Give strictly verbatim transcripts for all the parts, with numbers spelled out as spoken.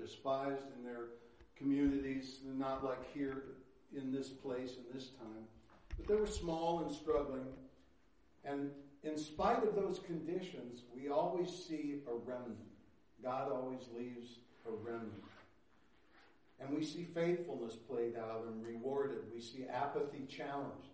despised in their communities, not like here in this place in this time. But they were small and struggling. And in spite of those conditions, we always see a remnant. God always leaves a remnant. And we see faithfulness played out and rewarded. We see apathy challenged.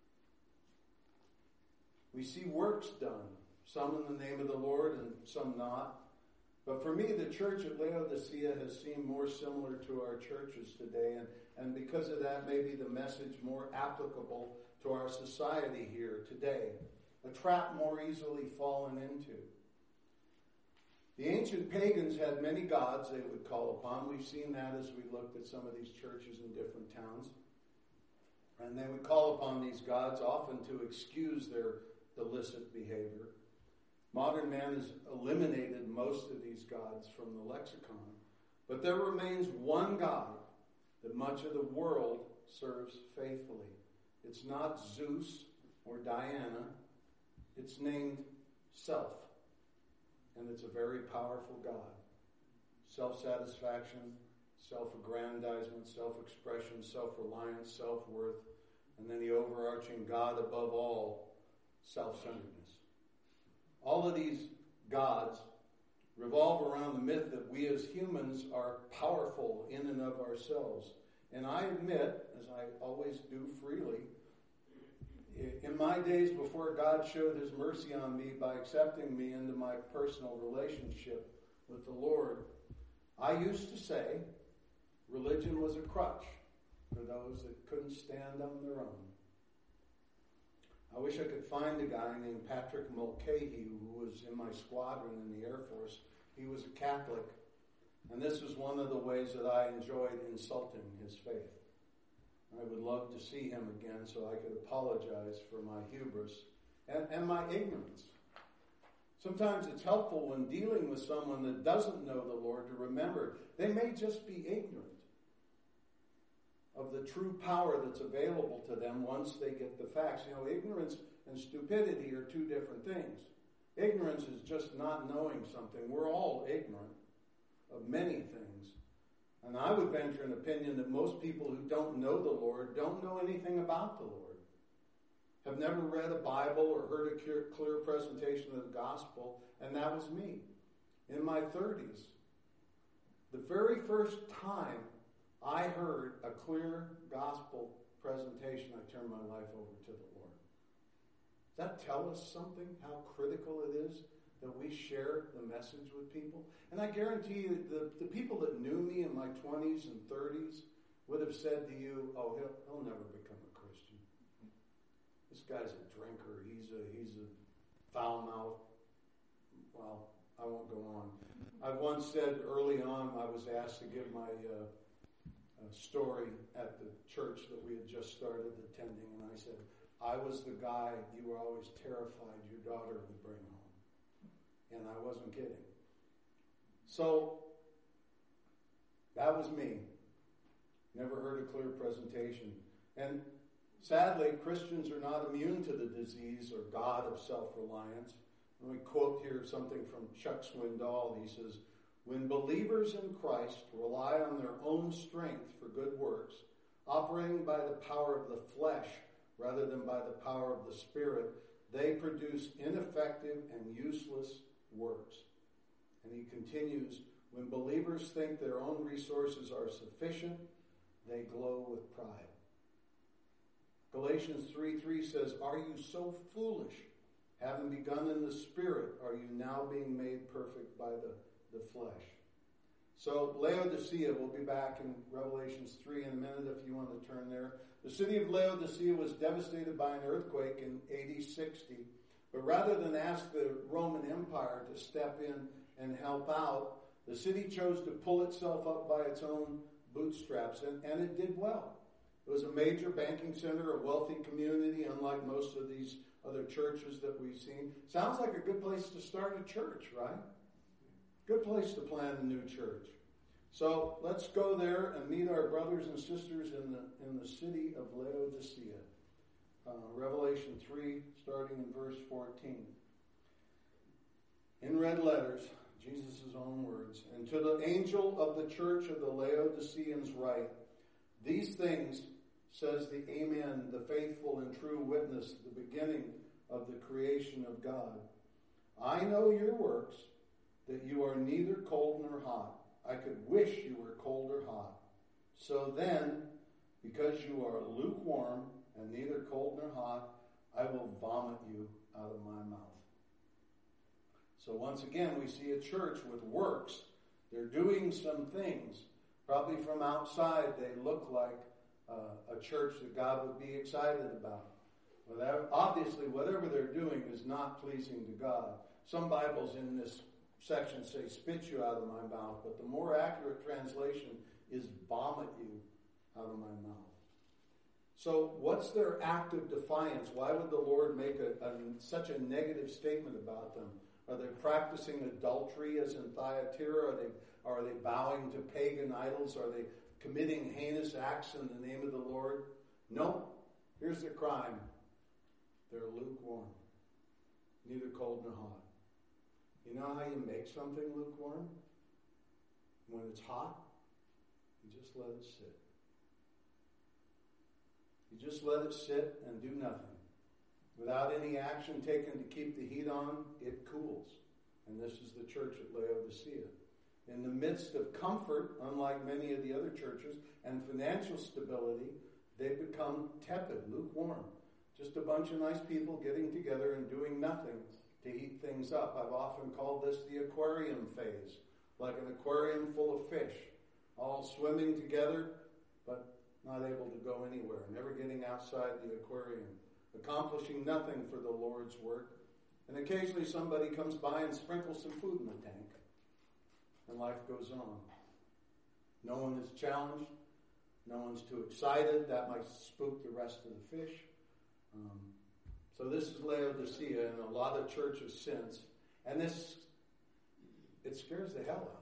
We see works done, some in the name of the Lord and some not. But for me, the church at Laodicea has seemed more similar to our churches today, and, and because of that, maybe the message more applicable to our society here today. A trap more easily fallen into. The ancient pagans had many gods they would call upon. We've seen that as we looked at some of these churches in different towns. And they would call upon these gods often to excuse their illicit behavior. Modern man has eliminated most of these gods from the lexicon. But there remains one God that much of the world serves faithfully. It's not Zeus or Diana. It's named self. And it's a very powerful God. Self-satisfaction, self-aggrandizement, self-expression, self-reliance, self-worth, and then the overarching God above all, self-centeredness. All of these gods revolve around the myth that we as humans are powerful in and of ourselves. And I admit, as I always do freely, in my days before God showed his mercy on me by accepting me into my personal relationship with the Lord, I used to say religion was a crutch for those that couldn't stand on their own. I wish I could find a guy named Patrick Mulcahy who was in my squadron in the Air Force. He was a Catholic, and this was one of the ways that I enjoyed insulting his faith. I would love to see him again so I could apologize for my hubris and, and my ignorance. Sometimes it's helpful when dealing with someone that doesn't know the Lord to remember they may just be ignorant of the true power that's available to them once they get the facts. You know, ignorance and stupidity are two different things. Ignorance is just not knowing something. We're all ignorant of many things. And I would venture an opinion that most people who don't know the Lord don't know anything about the Lord, have never read a Bible or heard a clear, clear presentation of the gospel, and that was me. In my thirties, the very first time I heard a clear gospel presentation, I turned my life over to the Lord. Does that tell us something, how critical it is that we share the message with people? And I guarantee you the, the people that knew me in my twenties and thirties would have said to you, oh, he'll, he'll never become a Christian. This guy's a drinker. He's a, he's a foul mouth. Well, I won't go on. I once said early on, I was asked to give my uh, uh, story at the church that we had just started attending, and I said, I was the guy you were always terrified your daughter would bring home. And I wasn't kidding. So, that was me. Never heard a clear presentation. And sadly, Christians are not immune to the disease or god of self-reliance. Let me quote here something from Chuck Swindoll. He says, when believers in Christ rely on their own strength for good works, operating by the power of the flesh rather than by the power of the Spirit, they produce ineffective and useless works. And he continues, when believers think their own resources are sufficient, they glow with pride. Galatians three three says, are you so foolish? Having begun in the Spirit, are you now being made perfect by the, the flesh? So Laodicea, we'll be back in Revelations three in a minute if you want to turn there. The city of Laodicea was devastated by an earthquake in A D sixty. But rather than ask the Roman Empire to step in and help out, the city chose to pull itself up by its own bootstraps, and, and it did well. It was a major banking center, a wealthy community, unlike most of these other churches that we've seen. Sounds like a good place to start a church, right? Good place to plant a new church. So let's go there and meet our brothers and sisters in the in the city of Laodicea. Uh, Revelation three, starting in verse fourteen. In red letters, Jesus' own words. And to the angel of the church of the Laodiceans write, these things says the Amen, the faithful and true witness, the beginning of the creation of God. I know your works, that you are neither cold nor hot. I could wish you were cold or hot. So then, because you are lukewarm and neither cold nor hot, I will vomit you out of my mouth. So once again, we see a church with works. They're doing some things. Probably from outside, they look like uh, a church that God would be excited about. But obviously, whatever they're doing is not pleasing to God. Some Bibles in this section say, spit you out of my mouth, but the more accurate translation is vomit you out of my mouth. So what's their act of defiance? Why would the Lord make a, a, such a negative statement about them? Are they practicing adultery as in Thyatira? Are they, are they bowing to pagan idols? Are they committing heinous acts in the name of the Lord? No. Here's the crime. They're lukewarm. Neither cold nor hot. You know how you make something lukewarm? When it's hot, you just let it sit. You just let it sit and do nothing. Without any action taken to keep the heat on, it cools. And this is the church at Laodicea. In the midst of comfort, unlike many of the other churches, and financial stability, they become tepid, lukewarm. Just a bunch of nice people getting together and doing nothing to heat things up. I've often called this the aquarium phase, like an aquarium full of fish, all swimming together, but not able to go anywhere, never getting outside the aquarium, accomplishing nothing for the Lord's work. And occasionally somebody comes by and sprinkles some food in the tank, and life goes on. No one is challenged. No one's too excited. That might spook the rest of the fish. Um, so this is Laodicea and a lot of churches since. And this, it scares the hell out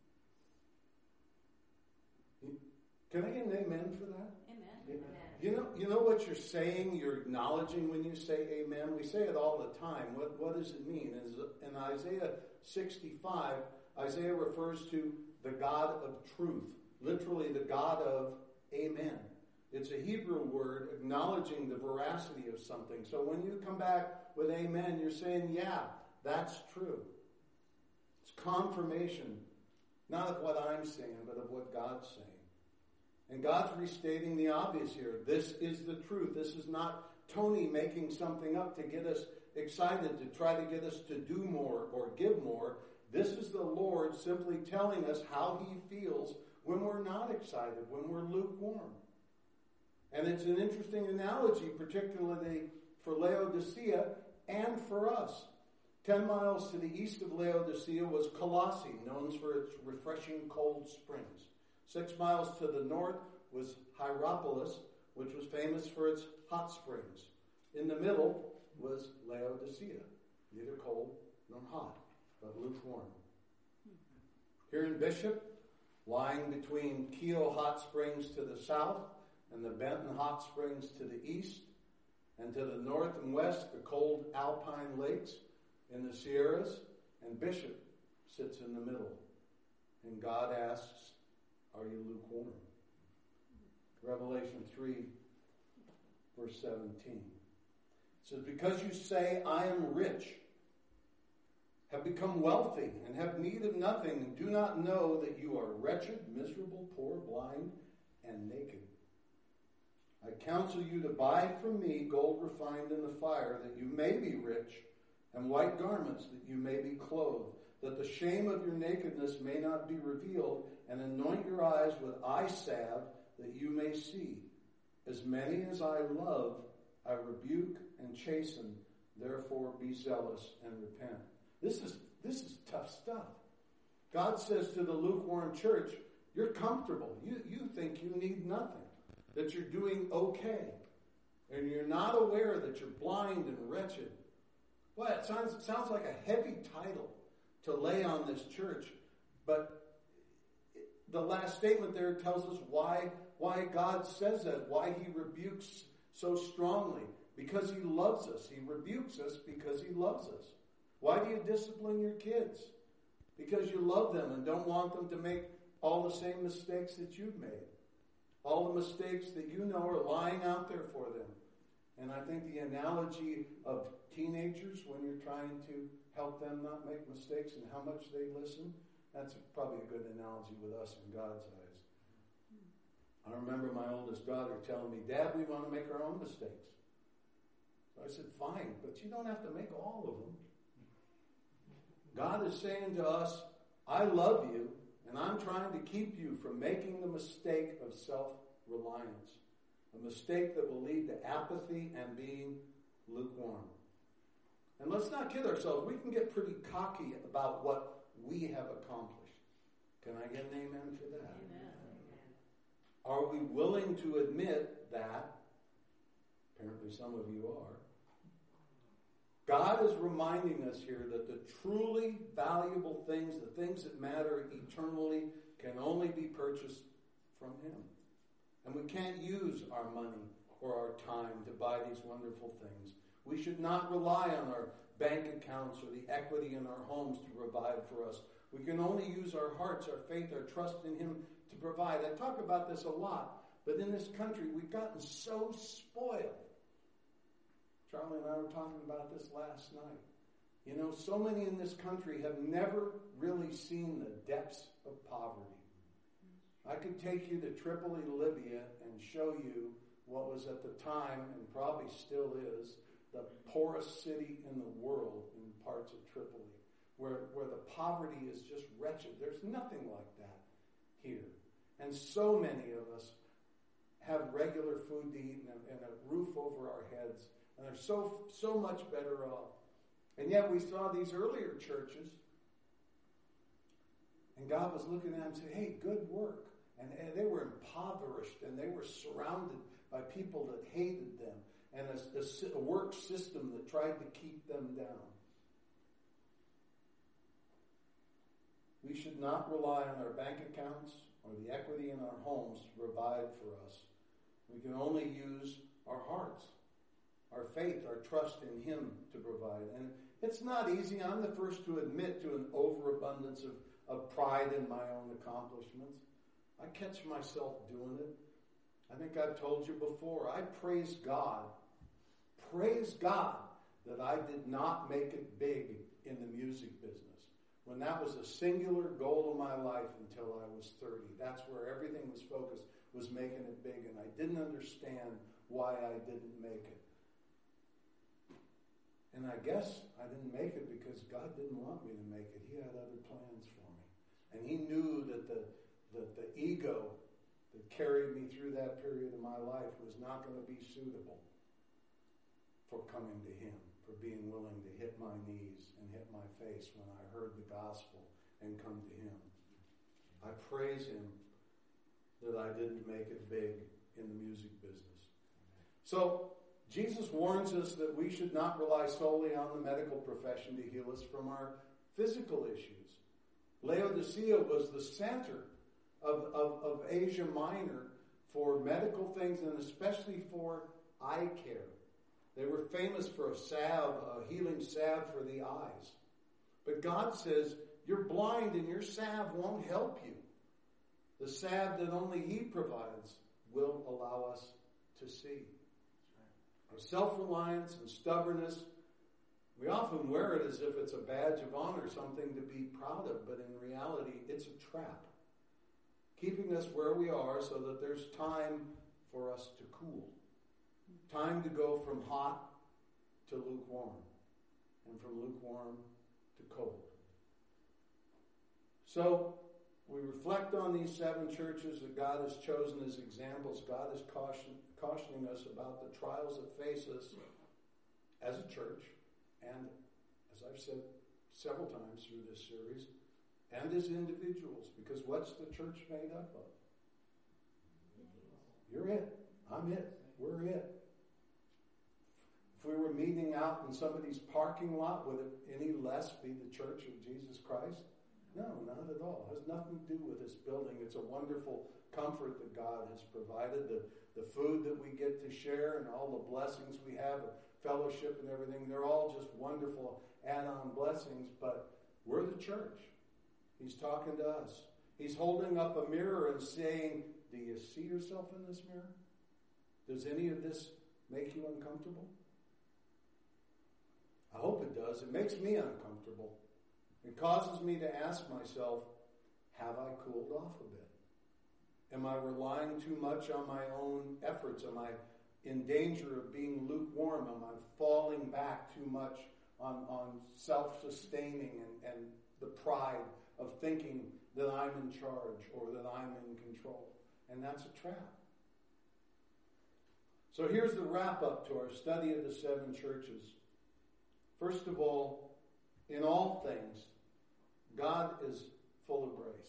of me. Can I get an amen for that? Amen. Amen. You know, you know what you're saying, you're acknowledging when you say amen? We say it all the time. What, what does it mean? In Isaiah sixty-five, Isaiah refers to the God of truth, literally the God of amen. It's a Hebrew word acknowledging the veracity of something. So when you come back with amen, you're saying, yeah, that's true. It's confirmation, not of what I'm saying, but of what God's saying. And God's restating the obvious here. This is the truth. This is not Tony making something up to get us excited, to try to get us to do more or give more. This is the Lord simply telling us how he feels when we're not excited, when we're lukewarm. And it's an interesting analogy, particularly for Laodicea and for us. Ten miles to the east of Laodicea was Colossae, known for its refreshing cold springs. Six miles to the north was Hierapolis, which was famous for its hot springs. In the middle was Laodicea, neither cold nor hot, but lukewarm. Here in Bishop, lying between Keogh Hot Springs to the south and the Benton Hot Springs to the east, and to the north and west, the cold alpine lakes in the Sierras, and Bishop sits in the middle. And God asks, are you lukewarm? Revelation three, verse seventeen. It says, because you say, I am rich, have become wealthy, and have need of nothing, and do not know that you are wretched, miserable, poor, blind, and naked. I counsel you to buy from me gold refined in the fire, that you may be rich, and white garments, that you may be clothed, that the shame of your nakedness may not be revealed, and anoint your eyes with eye salve, that you may see. As many as I love, I rebuke and chasten. Therefore be zealous and repent. This is, this is tough stuff. God says to the lukewarm church, you're comfortable. You, you think you need nothing, that you're doing okay, and you're not aware that you're blind and wretched. Well, it sounds, it sounds like a heavy title to lay on this church, but the last statement there tells us why, why God says that, why he rebukes so strongly. Because he loves us. He rebukes us because he loves us. Why do you discipline your kids? because you love them and don't want them to make all the same mistakes that you've made. All the mistakes that you know are lying out there for them. And I think the analogy of teenagers when you're trying to help them not make mistakes and how much they listen, that's probably a good analogy with us in God's eyes. I remember my oldest daughter telling me, Dad, we want to make our own mistakes. So I said, fine, but you don't have to make all of them. God is saying to us, I love you, and I'm trying to keep you from making the mistake of self-reliance. A mistake that will lead to apathy and being lukewarm. And let's not kid ourselves. We can get pretty cocky about what we have accomplished. Can I get an amen for that? Amen. Are we willing to admit that? Apparently some of you are. God is reminding us here that the truly valuable things, the things that matter eternally, can only be purchased from Him. And we can't use our money or our time to buy these wonderful things. We should not rely on our bank accounts or the equity in our homes to provide for us. We can only use our hearts, our faith, our trust in Him to provide. I talk about this a lot, but in this country we've gotten so spoiled. Charlie and I were talking about this last night. You know, so many in this country have never really seen the depths of poverty. I could take you to Tripoli, Libya, and show you what was at the time, and probably still is, the poorest city in the world in parts of Tripoli, where, where the poverty is just wretched. There's nothing like that here. And so many of us have regular food to eat and a, and a roof over our heads, and they're so, so much better off. And yet we saw these earlier churches, and God was looking at them and saying, hey, good work. And, and they were impoverished, and they were surrounded by people that hated them, and a, a, a work system that tried to keep them down. We should not rely on our bank accounts or the equity in our homes to provide for us. We can only use our hearts, our faith, our trust in Him to provide. And it's not easy. I'm the first to admit to an overabundance of, of pride in my own accomplishments. I catch myself doing it. I think I've told you before, I praise God. Praise God that I did not make it big in the music business. When that was a singular goal of my life until I was thirty. That's where everything was focused, was making it big. And I didn't understand why I didn't make it. And I guess I didn't make it because God didn't want me to make it. He had other plans for me. And He knew that the that the ego that carried me through that period of my life was not going to be suitable for coming to Him, for being willing to hit my knees and hit my face when I heard the gospel and come to Him. I praise Him that I didn't make it big in the music business. So, Jesus warns us that we should not rely solely on the medical profession to heal us from our physical issues. Laodicea was the center Of, of, of Asia Minor for medical things and especially for eye care. They were famous for a salve, a healing salve for the eyes. But God says, you're blind and your salve won't help you. The salve that only He provides will allow us to see. Our self-reliance and stubbornness, we often wear it as if it's a badge of honor, something to be proud of, but in reality, it's a trap. Keeping us where we are so that there's time for us to cool. Time to go from hot to lukewarm. And from lukewarm to cold. So, we reflect on these seven churches that God has chosen as examples. God is caution, cautioning us about the trials that face us as a church. And, as I've said several times through this series, and as individuals, because what's the church made up of? You're it. I'm it. We're it. If we were meeting out in somebody's parking lot, would it any less be the church of Jesus Christ? No, not at all. It has nothing to do with this building. It's a wonderful comfort that God has provided. The, the food that we get to share and all the blessings we have, fellowship and everything, they're all just wonderful add-on blessings, but we're the church. He's talking to us. He's holding up a mirror and saying, do you see yourself in this mirror? Does any of this make you uncomfortable? I hope it does. It makes me uncomfortable. It causes me to ask myself, have I cooled off a bit? Am I relying too much on my own efforts? Am I in danger of being lukewarm? Am I falling back too much on, on self-sustaining and, and the pride of thinking that I'm in charge or that I'm in control? And that's a trap. So here's the wrap-up to our study of the seven churches. First of all, in all things, God is full of grace.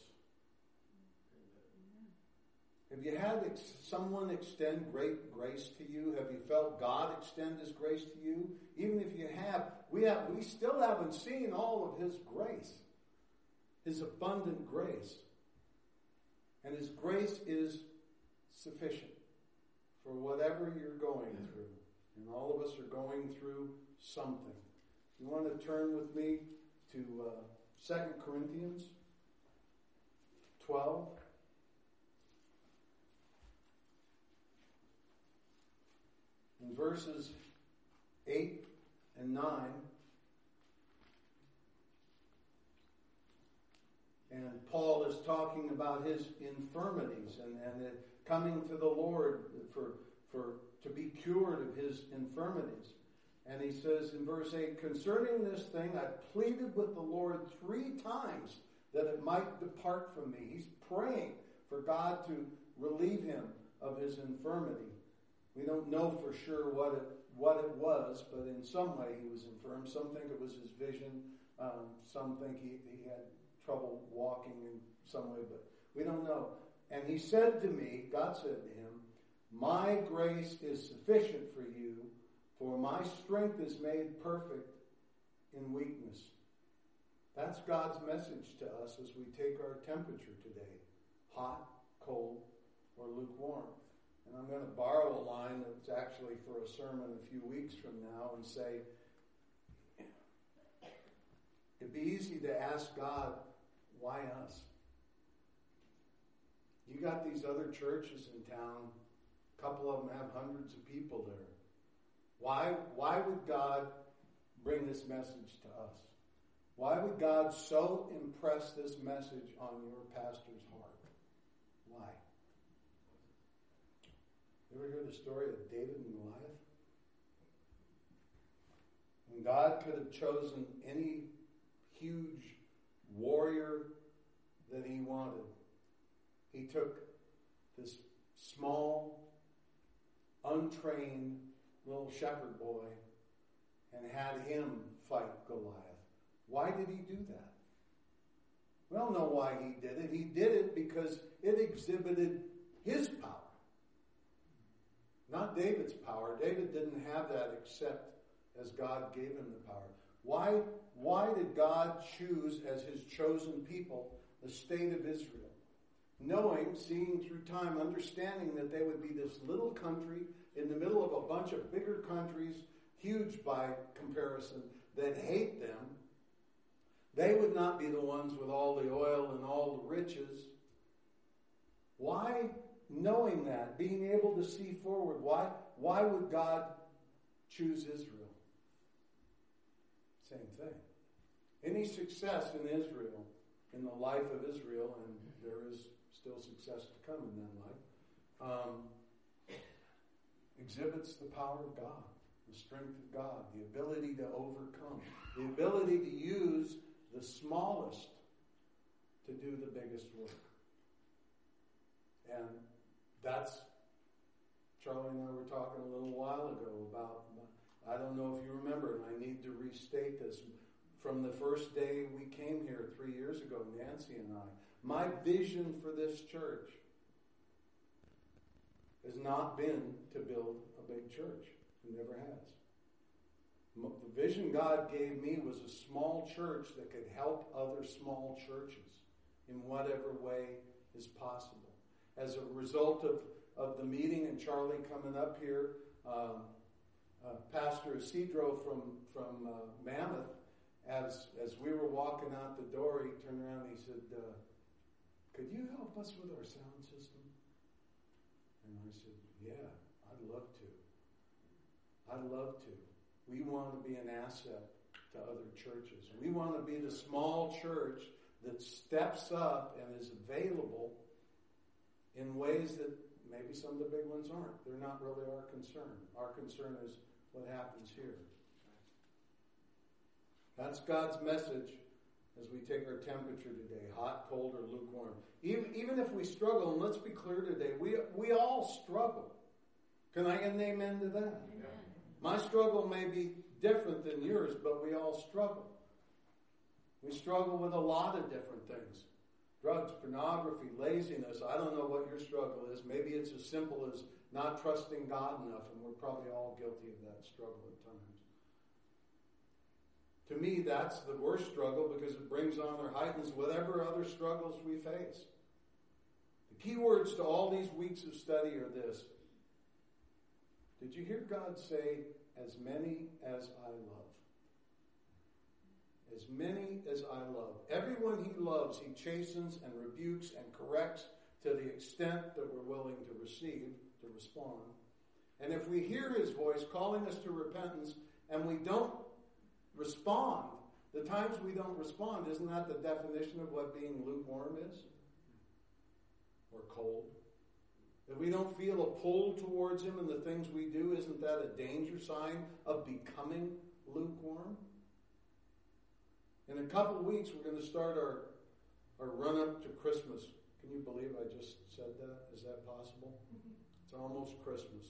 Have you had ex- someone extend great grace to you? Have you felt God extend His grace to you? Even if you have, we have, we still haven't seen all of His grace, His abundant grace. And His grace is sufficient for whatever you're going through. And all of us are going through something. You want to turn with me to uh, Second Corinthians twelve. In verses eight and nine, and Paul is talking about his infirmities and, and it coming to the Lord for, for to be cured of his infirmities. And he says in verse eight, concerning this thing, I pleaded with the Lord three times that it might depart from me. He's praying for God to relieve him of his infirmity. We don't know for sure what it what it was, but in some way he was infirm. Some think it was his vision. Um, some think he, he had trouble walking in some way, but we don't know. And he said to me, God said to him, my grace is sufficient for you, for my strength is made perfect in weakness. That's God's message to us as we take our temperature today. Hot, cold, or lukewarm. And I'm going to borrow a line that's actually for a sermon a few weeks from now and say, it'd be easy to ask God, why us? You got these other churches in town. A couple of them have hundreds of people there. Why, why would God bring this message to us? Why would God so impress this message on your pastor's heart? Why? You ever hear the story of David and Goliath? When God could have chosen any huge warrior that he wanted, he took this small, untrained little shepherd boy and had him fight Goliath. Why did he do that? We don't know why he did it. He did it because it exhibited his power. Not David's power. David didn't have that except as God gave him the power. Why, why did God choose as his chosen people the state of Israel? Knowing, seeing through time, understanding that they would be this little country in the middle of a bunch of bigger countries, huge by comparison, that hate them. They would not be the ones with all the oil and all the riches. Why? Knowing that, being able to see forward, why, why would God choose Israel? Same thing. Any success in Israel, in the life of Israel, and there is still success to come in that life, um, exhibits the power of God, the strength of God, the ability to overcome, the ability to use the smallest to do the biggest work. And that's, Charlie and I were talking a little while ago about, I don't know if you remember, and I need to restate this. From the first day we came here three years ago, Nancy and I, my vision for this church has not been to build a big church. It never has. The vision God gave me was a small church that could help other small churches in whatever way is possible. As a result of, of the meeting and Charlie coming up here, um, uh, Pastor Isidro from, from uh, Mammoth as as we were walking out the door, he turned around and he said, uh, could you help us with our sound system? And I said, yeah, I'd love to. I'd love to. We want to be an asset to other churches. We want to be the small church that steps up and is available in ways that maybe some of the big ones aren't. They're not really our concern. Our concern is what happens here. That's God's message as we take our temperature today, hot, cold, or lukewarm. Even, even if we struggle, and let's be clear today, we, we all struggle. Can I get an amen to that? Amen. My struggle may be different than yours, but we all struggle. We struggle with a lot of different things. Drugs, pornography, laziness. I don't know what your struggle is. Maybe it's as simple as not trusting God enough, and we're probably all guilty of that struggle at times. To me, that's the worst struggle because it brings on or heightens whatever other struggles we face. The key words to all these weeks of study are this. Did you hear God say, as many as I love? As many as I love. Everyone he loves, he chastens and rebukes and corrects to the extent that we're willing to receive, to respond. And if we hear his voice calling us to repentance and we don't respond, the times we don't respond, isn't that the definition of what being lukewarm is? Or cold? If we don't feel a pull towards him in the things we do, isn't that a danger sign of becoming lukewarm? In a couple of weeks, we're going to start our, our run-up to Christmas. Can you believe I just said that? Is that possible? It's almost Christmas.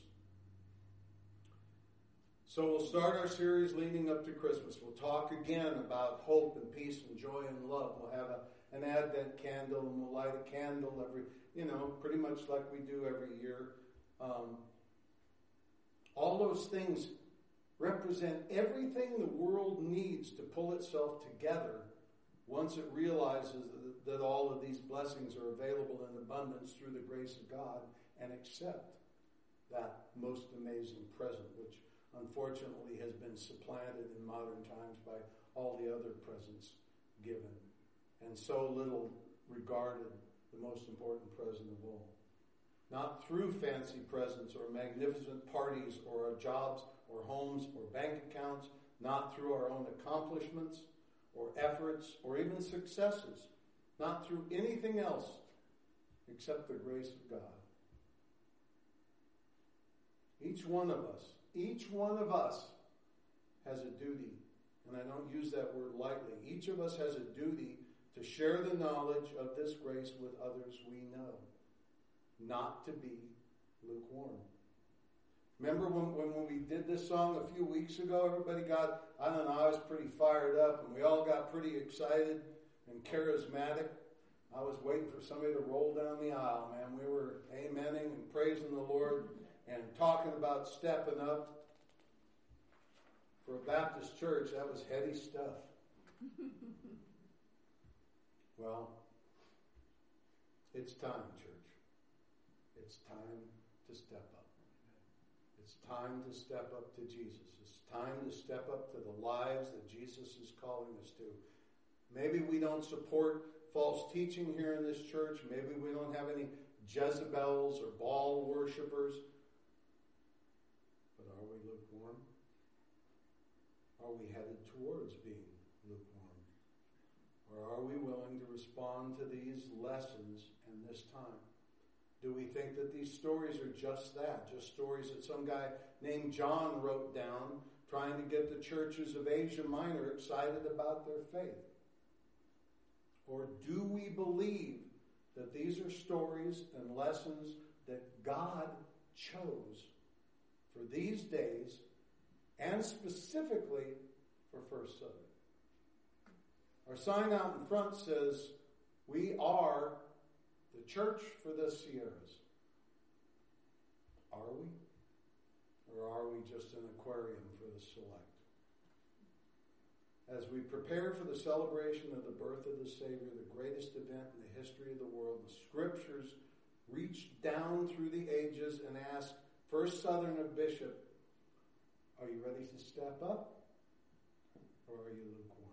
So we'll start our series leading up to Christmas. We'll talk again about hope and peace and joy and love. We'll have a, an Advent candle, and we'll light a candle every, you know, pretty much like we do every year. Um, all those things represent everything the world needs to pull itself together once it realizes that, that all of these blessings are available in abundance through the grace of God and accept that most amazing present, which unfortunately has been supplanted in modern times by all the other presents given, and so little regarded the most important present of all. Not through fancy presents or magnificent parties or our jobs or homes or bank accounts, not through our own accomplishments or efforts or even successes, not through anything else except the grace of God. Each one of us, each one of us has a duty, and I don't use that word lightly. Each of us has a duty to share the knowledge of this grace with others we know, not to be lukewarm. Remember when, when, when we did this song a few weeks ago, everybody got, I don't know, I was pretty fired up, and we all got pretty excited and charismatic. I was waiting for somebody to roll down the aisle, man. We were amening and praising the Lord and talking about stepping up. For a Baptist church, that was heady stuff. Well, it's time, church. It's time to step up. It's time to step up to Jesus. It's time to step up to the lives that Jesus is calling us to. Maybe we don't support false teaching here in this church. Maybe we don't have any Jezebels or Baal worshipers. But are we lukewarm? Are we headed towards being lukewarm? Or are we willing to respond to these lessons in this time? Do we think that these stories are just that, just stories that some guy named John wrote down trying to get the churches of Asia Minor excited about their faith? Or do we believe that these are stories and lessons that God chose for these days and specifically for First Southern? Our sign out in front says, we are the church for the Sierras. Are we? Or are we just an aquarium for the select? As we prepare for the celebration of the birth of the Savior, the greatest event in the history of the world, the Scriptures reach down through the ages and ask First Southern of Bishop, are you ready to step up? Or are you lukewarm?